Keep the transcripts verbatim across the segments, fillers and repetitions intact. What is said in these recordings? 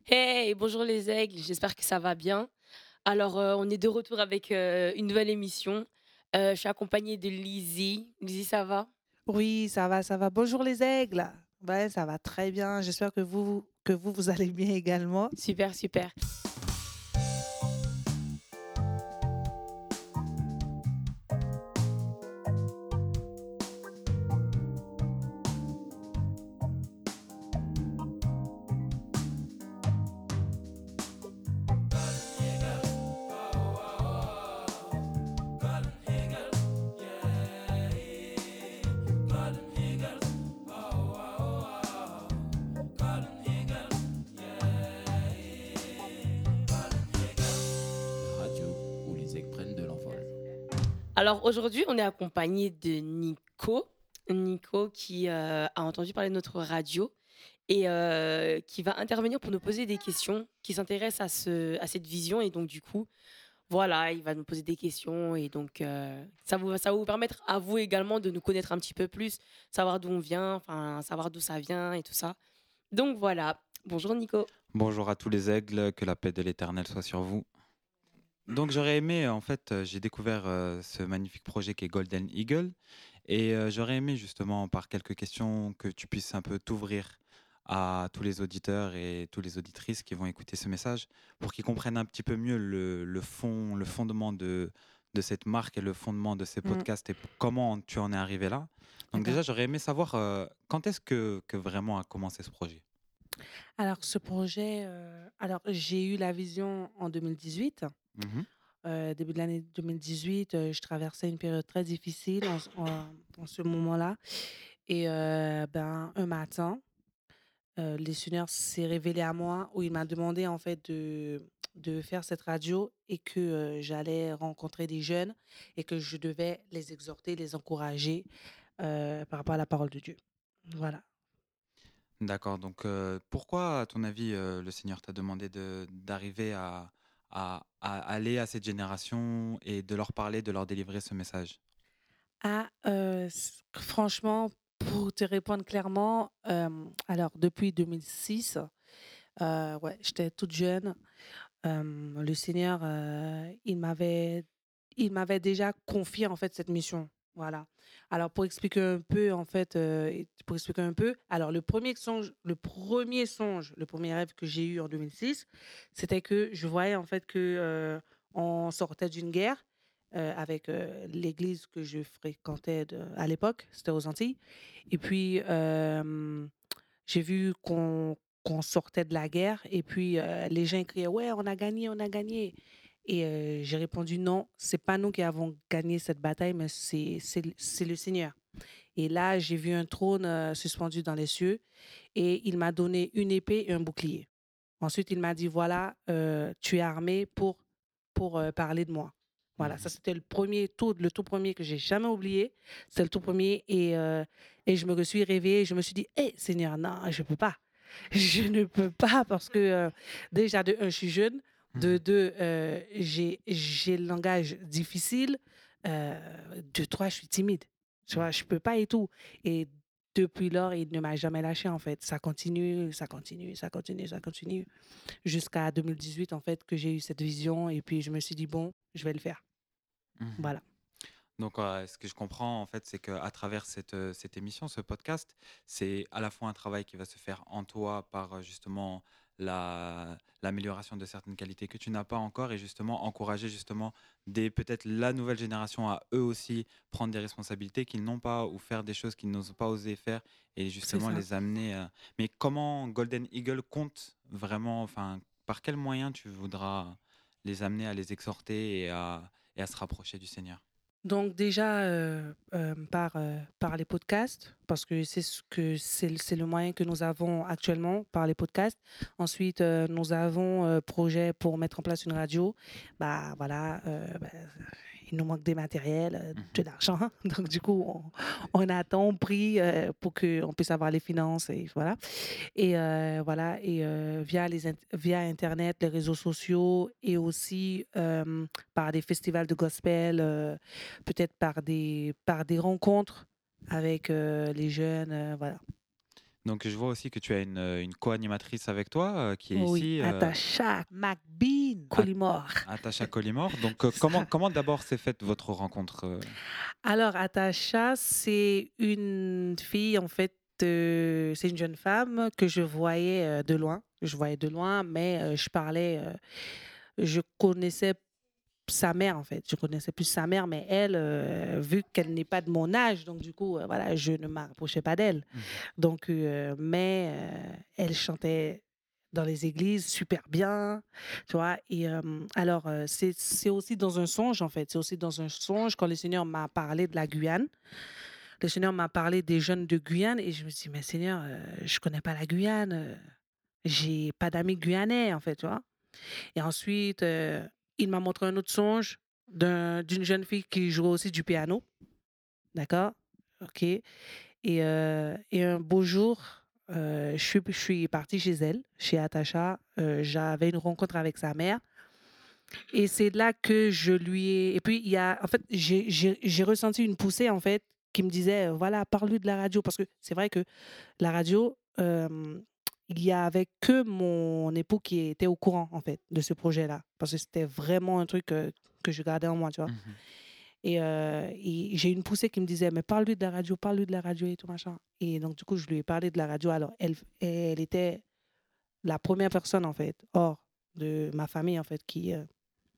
Hey, bonjour les aigles, j'espère que ça va bien. Alors, euh, on est de retour avec euh, une nouvelle émission. Euh, je suis accompagnée de Lizzie. Lizzie, ça va? Oui, ça va, ça va. Bonjour les aigles. Ouais, ça va très bien. J'espère que vous, que vous, vous allez bien également. Super, super. La radio où les aigles prennent de l'envol. Alors aujourd'hui, on est accompagné de Nico. Nico qui euh, a entendu parler de notre radio et euh, qui va intervenir pour nous poser des questions qui s'intéressent à, ce, à cette vision. Et donc, du coup, voilà, il va nous poser des questions et donc euh, ça, vous, ça va vous permettre à vous également de nous connaître un petit peu plus, savoir d'où on vient, enfin savoir d'où ça vient et tout ça. Donc voilà. Bonjour Nico. Bonjour à tous les aigles, que la paix de l'Éternel soit sur vous. Donc j'aurais aimé, en fait, euh, j'ai découvert euh, ce magnifique projet qui est Golden Eagle, et euh, j'aurais aimé justement par quelques questions que tu puisses un peu t'ouvrir à tous les auditeurs et toutes les auditrices qui vont écouter ce message pour qu'ils comprennent un petit peu mieux le, le fond, le fondement de, de cette marque et le fondement de ces Mm, podcasts et p- comment tu en es arrivé là. Donc d'accord. déjà, j'aurais aimé savoir euh, quand est-ce que, que vraiment a commencé ce projet. Alors, ce projet, euh, alors j'ai eu la vision en deux mille dix-huit. Mhm. Euh, début de l'année deux mille dix-huit, euh, je traversais une période très difficile en, ce en- en ce moment-là. Et euh, ben, un matin, euh, le Seigneur s'est révélé à moi où il m'a demandé en fait de, de faire cette radio et que euh, j'allais rencontrer des jeunes et que je devais les exhorter, les encourager euh, par rapport à la parole de Dieu. Voilà. D'accord, donc euh, pourquoi, à ton avis, euh, le Seigneur t'a demandé de d'arriver à, à, à aller à cette génération et de leur parler, de leur délivrer ce message? Ah, euh, s- franchement, pour te répondre clairement, euh, alors depuis deux mille six, euh, ouais, j'étais toute jeune. Euh, le Seigneur, euh, il m'avait, il m'avait déjà confié en fait cette mission. Voilà. Alors pour expliquer un peu en fait, euh, et pour expliquer un peu, alors le premier songe, le premier songe, le premier rêve que j'ai eu en deux mille six, c'était que je voyais en fait que euh, on sortait d'une guerre euh, avec euh, l'église que je fréquentais de- à l'époque, c'était aux Antilles, et puis euh, j'ai vu qu'on qu'on sortait de la guerre et puis heu, les gens criaient: «Ouais, on a gagné, on a gagné» et heu, j'ai répondu: «Non, c'est pas nous qui avons gagné cette bataille, mais c'est c'est l c'est le Seigneur» et là, j'ai vu un trône, heu, suspendu dans les cieux et il m'a donné une épée et un bouclier. Ensuite, il m'a dit: «Voilà, heu, tu es armé pour pour, heu, parler de moi». Voilà, ça Mhm. c'était le premier tout le tout premier que j'ai jamais oublié. C'est le tout premier et heu et je me suis réveillée, je me suis dit: «Hé Seigneur, non, je peux pas. Je ne peux pas parce que, heu, déjà de un je suis jeune, de Mhm. deux heu, j'ai j'ai le langage difficile, heu, de trois je suis timide». Tu vois? Mhm. Je peux pas et tout et depuis lors, il ne m'a jamais lâché en fait. Ça continue, ça continue, ça continue, ça continue jusqu'à deux mille dix-huit en fait que j'ai eu cette vision et puis je me suis dit: «Bon, je vais le faire». Mhm. Voilà. Donc, euh, ce que je comprends, en fait, c'est qu'à travers cette, euh, cette émission, ce podcast, c'est à la fois un travail qui va se faire en toi par euh, justement la, l'amélioration de certaines qualités que tu n'as pas encore et justement encourager justement des, peut-être la nouvelle génération à eux aussi prendre des responsabilités qu'ils n'ont pas ou faire des choses qu'ils n'osent pas oser faire et C'est justement ça. les amener. euh, Mais comment Golden Eagle compte vraiment, enfin, par quels moyens tu voudras les amener à les exhorter et à, et à se rapprocher du Seigneur? Donc déjà, heu, hem, par, heu, par les podcasts, parce que c'est ce que c'est le c'est le moyen que nous avons actuellement par les podcasts. Ensuite, heu, nous avons, heu, projet pour mettre en place une radio. Bah, voilà, heu, bah, il nous manque des matériels, heu, de Mhm. l'argent. Donc du coup, on on attend, on prie, heu, pour qu'on puisse avoir les finances et voilà. Et heu, voilà et heu, via les int via internet, les réseaux sociaux et aussi, hem, par des festivals de gospel, heu, peut-être par des par des rencontres avec, heu, les jeunes, heu, voilà. Donc, je vois aussi que tu as une, euh, une co-animatrice avec toi euh, qui est Oui, ici, euh, Atasha McBean At- Colimore. Atasha Colimore. Donc, euh, C'est comment, ça. comment d'abord s'est faite votre rencontre euh Alors, Atasha, c'est une fille, en fait, euh, c'est une jeune femme que je voyais euh, de loin. Je voyais de loin, mais euh, je parlais, euh, je connaissais sa mère, en fait. Je connaissais plus sa mère, mais elle, euh, vu qu'elle n'est pas de mon âge, donc du coup, euh, voilà, je ne m'approchais pas d'elle. Mhm. Donc, euh, mais euh, elle chantait dans les églises super bien, tu vois. Et euh, alors, euh, c'est c'est aussi dans un songe, en fait. C'est aussi dans un songe quand le Seigneur m'a parlé de la Guyane. Le Seigneur m'a parlé des jeunes de Guyane et je me suis dit, mais Seigneur, euh, je connais pas la Guyane. euh, J'ai pas d'amis guyanais, en fait, tu vois. Et ensuite, euh, il m'a montré un autre songe d'un- d'une jeune fille qui jouait aussi du piano. D'accord? OK. Et, euh, et un beau jour, euh, je suis, je suis partie chez elle, chez Atasha. Euh, j'avais une rencontre avec sa mère. Et c'est là que je lui ai. Et puis, il y a. En fait, j'ai j'ai- j'ai ressenti une poussée, en fait, qui me disait euh, voilà, parle-lui de la radio. Parce que c'est vrai que la radio, euh, il y avait que mon époux qui était au courant, en fait, de ce projet-là. Parce que c'était vraiment un truc euh, que je gardais en moi, tu vois. Mhm. Et, euh, et j'ai une poussée qui me disait, mais parle-lui de la radio, parle-lui de la radio et tout machin. Et donc, du coup, je lui ai parlé de la radio. Alors, elle, elle était la première personne, en fait, hors de ma famille, en fait, qui, euh,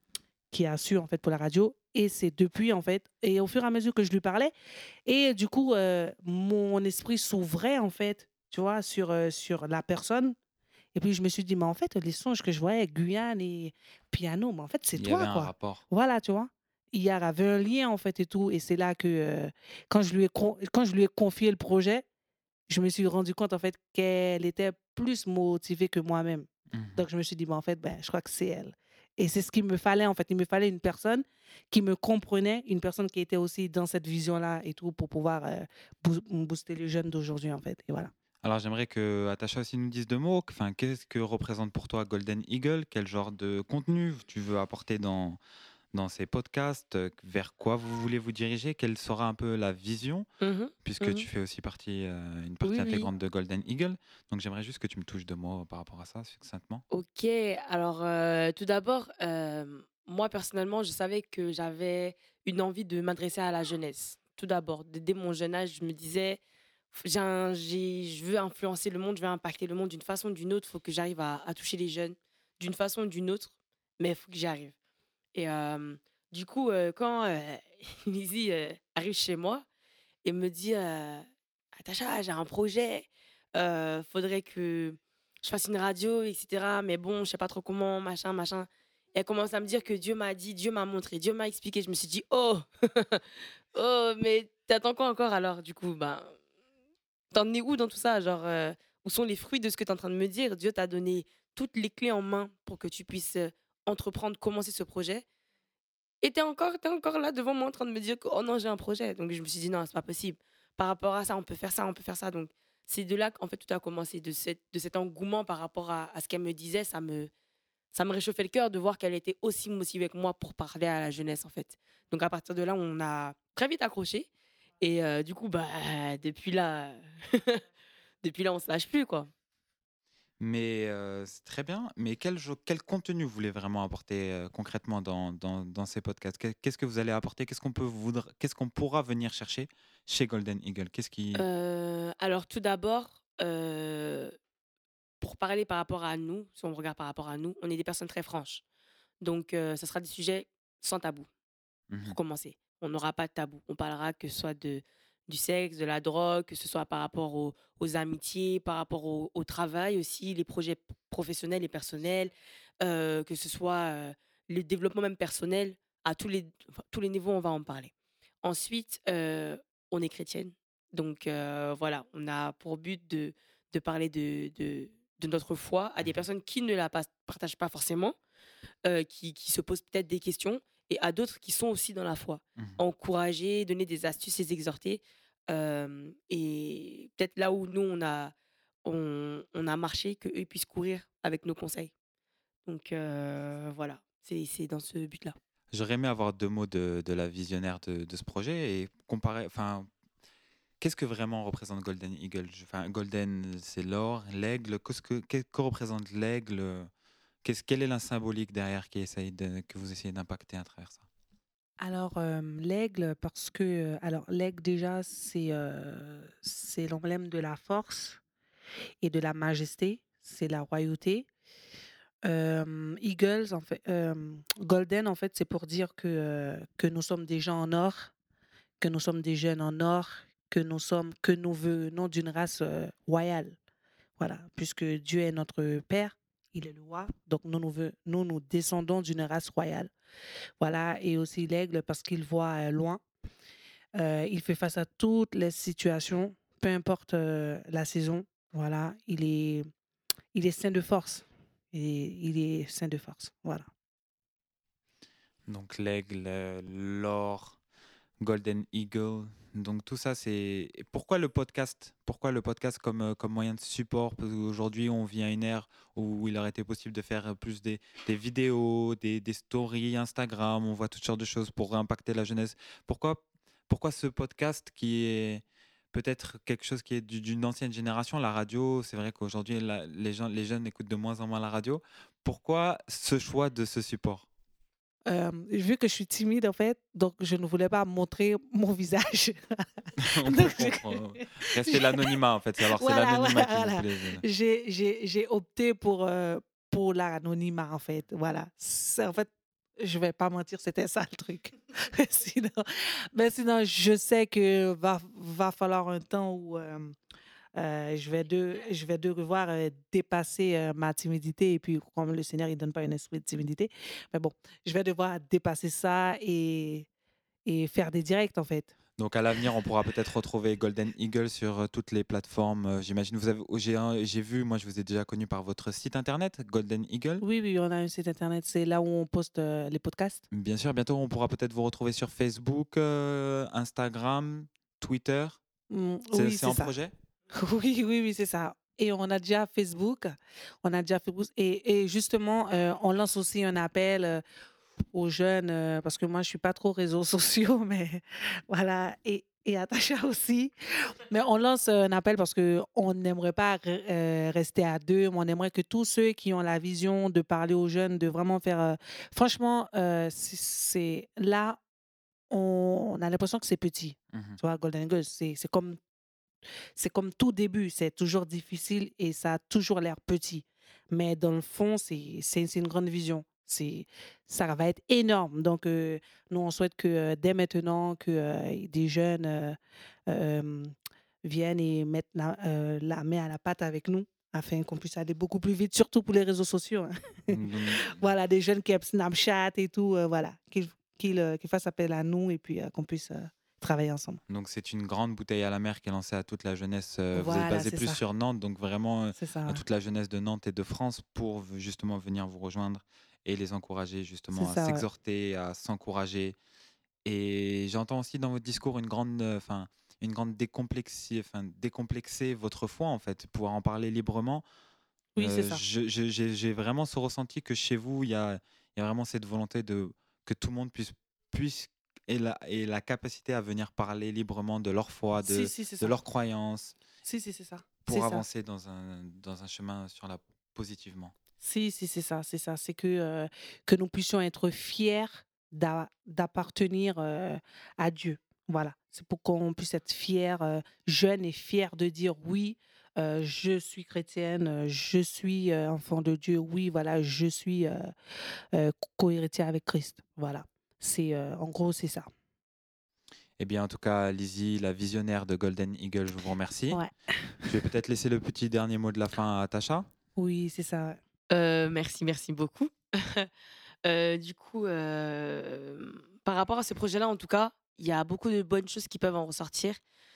qui a su, en fait, pour la radio. Et c'est depuis, en fait, et au fur et à mesure que je lui parlais, et du coup, euh, mon esprit s'ouvrait, en fait, tu vois, sur, euh, sur la personne. Et puis, je me suis dit, mais en fait, les songes que je voyais, Guyane et piano, mais en fait, c'est Il y avait toi, un quoi. rapport. Voilà, tu vois. Il y avait un lien, en fait, et tout. Et c'est là que, euh, quand, je lui ai, con- quand je lui ai confié le projet, je me suis rendu compte, en fait, qu'elle était plus motivée que moi-même. Mhm. Donc, je me suis dit, bah, en fait, ben, je crois que c'est elle. Et c'est ce qu'il me fallait, en fait. Il me fallait une personne qui me comprenait, une personne qui était aussi dans cette vision-là et tout, pour pouvoir euh, boo- booster les jeunes d'aujourd'hui, en fait. Et voilà. Alors, j'aimerais que Atasha aussi nous dise deux mots. Enfin, qu'est-ce que représente pour toi Golden Eagle? Quel genre de contenu tu veux apporter dans, dans ces podcasts? euh, Vers quoi vous voulez vous diriger? Quelle sera un peu la vision? Mhm, Puisque tu mhm. fais aussi partie, euh, une Oui, partie oui. intégrante de Golden Eagle. Donc, j'aimerais juste que tu me touches deux mots par rapport à ça, succinctement. Ok, alors euh, tout d'abord, euh, moi personnellement, je savais que j'avais une envie de m'adresser à la jeunesse. Tout d'abord, dès dès mon jeune âge, je me disais, f- j'ai un- j'ai- je veux influencer le monde, je veux impacter le monde d'une façon ou d'une autre. Il faut que j'arrive à, à toucher les jeunes d'une façon ou d'une autre, mais il faut que j'y arrive. Et euh, du coup, euh, quand euh, Lizzie euh, arrive chez moi et me dit euh, Atacha, j'ai un projet, euh, faudrait que je fasse une radio, et cetera. Mais bon, je sais pas trop comment, machin, machin. Et elle commence à me dire que Dieu m'a dit, Dieu m'a montré, Dieu m'a expliqué. Je me suis dit, oh, oh, mais t'attends quoi encore alors? Du coup, ben, t'en es où dans tout ça? Genre, euh, où sont les fruits de ce que tu es en train de me dire? Dieu t'a donné toutes les clés en main pour que tu puisses euh, entreprendre, commencer ce projet. Et t'es encore, t'es encore là devant moi en train de me dire que oh non, j'ai un projet. Donc je me suis dit non, c'est pas possible. Par rapport à ça, on peut faire ça, on peut faire ça. Donc c'est de là qu'en fait tout a commencé, de, cette, de cet engouement par rapport à, à ce qu'elle me disait. Ça me, ça me réchauffait le cœur de voir qu'elle était aussi motivée que moi pour parler à la jeunesse en fait. Donc à partir de là, on a très vite accroché. Et euh, du coup, bah, depuis là, depuis là, on se lâche plus quoi. Mais euh, c'est très bien. Mais quel, jo- quel contenu vous voulez vraiment apporter euh, concrètement dans, dans, dans ces podcasts? Qu'est- Qu'est-ce que vous allez apporter? Qu'est-ce qu'on peut voudre, qu'est-ce qu'on pourra venir chercher chez Golden Eagle? Qu'est-ce qui... Euh, alors tout d'abord, euh, pour parler par rapport à nous, si on regarde par rapport à nous, on est des personnes très franches. Donc, euh, ça sera des sujets sans tabou, pour Mhm. commencer. On n'aura pas de tabou. On parlera que ce soit de, du sexe, de la drogue, que ce soit par rapport aux, aux amitiés, par rapport au, au travail aussi, les projets p- professionnels et personnels, euh, que ce soit euh, le développement même personnel. À tous les, enfin, tous les niveaux, on va en parler. Ensuite, euh, on est chrétienne. Donc, euh, voilà, on a pour but de, de parler de, de, de notre foi à des Mhm. personnes qui ne la pas- partagent pas forcément, euh, qui, qui se posent peut-être des questions, et à d'autres qui sont aussi dans la foi. Mhm. Encourager, donner des astuces, les exhorter. Euh, et peut-être là où nous, on a, on, on a marché, qu'eux puissent courir avec nos conseils. Donc euh, voilà, c'est c'est dans ce but-là. J'aurais aimé avoir deux mots de, de la visionnaire de, de ce projet et comparer, enfin, Qu'est-ce que vraiment représente Golden Eagle? Je- Enfin, Golden, c'est l'or, l'aigle. Qu'est-ce que, qu'est- que représente l'aigle? Qu'est-ce, quelle est la symbolique derrière qui essaye de- que vous essayez d'impacter à travers ça? Alors, euh, l'aigle, parce que, euh, alors, l'aigle, déjà, c'est euh, c'est l'emblème de la force et de la majesté, c'est la royauté. Euh, Eagles, en fait, euh, Golden, en fait, c'est pour dire que, euh, que nous sommes des gens en or, que nous sommes des jeunes en or, que nous sommes, que nous venons d'une race euh, royale. Voilà, puisque Dieu est notre Père, il est le roi, donc nous, nous, ve- nous, nous descendons d'une race royale. Voilà, et aussi l'aigle parce qu'il voit euh, loin. Euh, il fait face à toutes les situations, peu importe euh, la saison. Voilà, il est, il est sain de force. Et il est sain de force. Voilà. Donc l'aigle, euh, l'or, Golden Eagle. Donc tout ça, c'est... et pourquoi le podcast? Pourquoi le podcast comme, euh, comme moyen de support? Parce qu'aujourd'hui, on vit à une ère où il aurait été possible de faire euh, plus des, des vidéos, des, des stories Instagram, on voit toutes sortes de choses pour impacter la jeunesse. Pourquoi, pourquoi ce podcast qui est peut-être quelque chose qui est du- d'une ancienne génération? La radio, c'est vrai qu'aujourd'hui, la- les gens, les jeunes écoutent de moins en moins la radio. Pourquoi ce choix de ce support? Euh, vu que je suis timide, en fait, donc je ne voulais pas montrer mon visage. On peut Donc, j'ai- comprendre. Restez l'anonymat, en fait. Alors, c'est voilà, l'anonymat voilà, qui vous voilà. plaît. voilà. J'ai, j'ai, j'ai opté pour, euh, pour l'anonymat, en fait. Voilà. C'est- En fait, je vais pas mentir, c'était ça le truc. sinon, mais sinon, je sais que va, va falloir un temps où euh, euh, je vais de, je vais devoir euh, dépasser euh, ma timidité. Et puis, comme le Seigneur, il donne pas un esprit de timidité. Mais bon, je vais devoir dépasser ça et, et faire des directs, en fait. Donc, à l'avenir, on pourra peut-être retrouver Golden Eagle sur euh, toutes les plateformes. euh, J'imagine. Vous avez, j'ai, un- j'ai vu, moi, je vous ai déjà connu par votre site internet, Golden Eagle. Oui, oui, on a un site internet. C'est là où on poste euh, les podcasts. Bien sûr, bientôt, on pourra peut-être vous retrouver sur Facebook, euh, Instagram, Twitter. Mm, C'est, oui, c'est c'est en ça. projet? Oui, oui, oui, c'est ça. Et on a déjà Facebook. On a déjà Facebook. Et, et justement, euh, on lance aussi un appel euh, aux jeunes, euh, parce que moi, je suis pas trop réseaux sociaux, mais voilà. Et, et Atasha aussi. Mais on lance un appel parce qu'on n'aimerait pas re- euh, rester à deux, mais on aimerait que tous ceux qui ont la vision de parler aux jeunes, de vraiment faire... euh, franchement, euh, c'est c'est- là, on, on a l'impression que c'est petit. Mhm. Tu vois, Golden Eagles, c'est c'est comme c'est comme tout début, c'est toujours difficile et ça a toujours l'air petit. Mais dans le fond, c'est c'est c'est une grande vision. C'est ça va être énorme. Donc, euh, nous, on souhaite que euh, dès maintenant, que euh, des jeunes euh, euh, viennent et mettent la, euh, la main à la pâte avec nous afin qu'on puisse aller beaucoup plus vite, surtout pour les réseaux sociaux. hein. Donc, Voilà, des jeunes qui aiment Snapchat et tout, euh, voilà, qu'ils qu'ils, euh, qu'ils fassent appel à nous et puis euh, qu'on puisse euh, travailler ensemble. donc, c'est une grande bouteille à la mer qui est lancée à toute la jeunesse. euh, Vous êtes Voilà, basé c'est plus ça. sur Nantes, donc vraiment euh, C'est ça. à ouais. toute la jeunesse de Nantes et de France pour v- justement venir vous rejoindre et les encourager C'est justement à ça, ouais. s'exhorter, à s'encourager. Et j'entends aussi dans votre discours une grande, euh, enfin, une grande décomplexie, enfin, décomplexer votre foi en fait, pouvoir en parler librement. Oui, c'est Euh, ça. je- je- j'ai j'ai vraiment ce ressenti que chez vous, il y a, il y a vraiment cette volonté de que tout le monde puisse, puisse et la, et la capacité à venir parler librement de leur foi, Si, de, si, c'est de ça. leurs croyances, Si, si, c'est ça. C'est pour ça. avancer dans un, dans un chemin sur la positivement. Si, si, c'est ça. C'est ça. C'est que, euh, que nous puissions être fiers d'a- d'appartenir euh, à Dieu. Voilà. C'est pour qu'on puisse être fiers, euh, jeunes et fiers de dire oui, euh, je suis chrétienne, euh, je suis euh, enfant de Dieu. Oui, voilà, je suis euh, euh, co-héritier avec Christ. Voilà. C'est, euh, en gros, c'est ça. Eh bien, en tout cas, Lizzie, la visionnaire de Golden Eagle, je vous remercie. Ouais. Je vais peut-être laisser le petit dernier mot de la fin à Tasha. Oui, c'est ça. ouais. Euh, merci, merci beaucoup. Euh, du coup, euh, par rapport à ce projet-là, en tout cas, il y a beaucoup de bonnes choses qui peuvent en ressortir.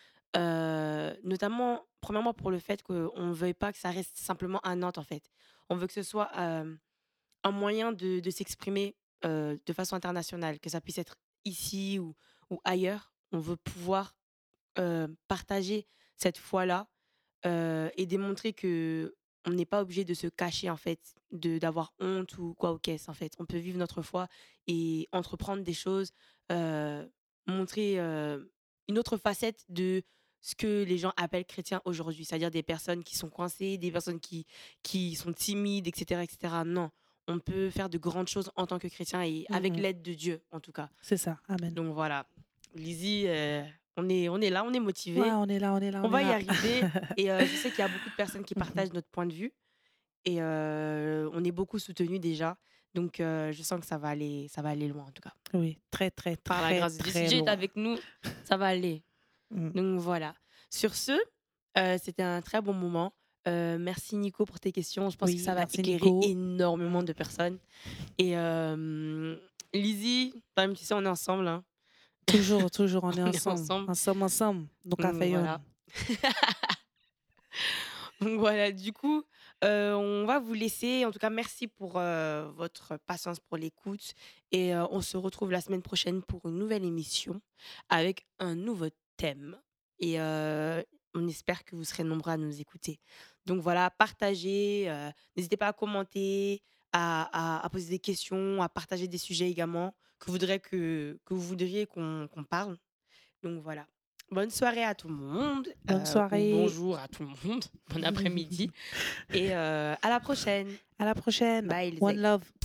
Euh, notamment, premièrement, pour le fait qu'on ne veuille pas que ça reste simplement à Nantes, en fait. On veut que ce soit euh, un moyen de, de s'exprimer euh, de façon internationale, que ça puisse être ici ou, ou ailleurs. On veut pouvoir euh, partager cette foi-là euh, et démontrer que on n'est pas obligé de se cacher en fait, de d'avoir honte ou quoi au caisse en fait. On peut vivre notre foi et entreprendre des choses, euh, montrer euh, une autre facette de ce que les gens appellent chrétiens aujourd'hui, c'est-à-dire des personnes qui sont coincées, des personnes qui, qui sont timides, et cetera, et cetera. Non, on peut faire de grandes choses en tant que chrétien et avec Mhm. l'aide de Dieu, en tout cas. C'est ça. Amen. Donc voilà, Lizzie, euh, on, est, on est là, on est motivé, Ouais, on est là, on est là, on on est va y là. arriver. Et euh, je sais qu'il y a beaucoup de personnes qui Mhm. partagent notre point de vue et euh, on est beaucoup soutenus déjà. Donc euh, je sens que ça va aller, ça va aller loin en tout cas. Oui, très, très, Par la très, grâce de Dieu, si très Dieu est loin. avec nous, ça va aller. Mm. Donc voilà. Sur ce, euh, c'était un très bon moment. Euh, merci Nico pour tes questions. Je pense que Oui, ça va merci éclairer Nico. énormément Mm. de personnes. Et euh, Lizzie, quand même, tu sais, on est ensemble. Hein. Toujours, toujours, on est On est ensemble. ensemble. Ensemble, ensemble. Donc, à Donc Fayon. voilà. Donc voilà, du coup, euh, on va vous laisser. En tout cas, merci pour euh, votre patience, pour l'écoute. Et euh, on se retrouve la semaine prochaine pour une nouvelle émission avec un nouveau thème. Et euh, on espère que vous serez nombreux à nous écouter. Donc voilà, partagez. euh, N'hésitez pas à commenter, à, à- à poser des questions, à partager des sujets également que vous voudriez que, que vous voudriez qu'on qu'on parle. Donc voilà. Bonne soirée à tout le monde, Bonne euh, ou soirée. bonjour à tout le monde, bon après-midi, et euh, à la prochaine. À la prochaine. Bye les One ex. love.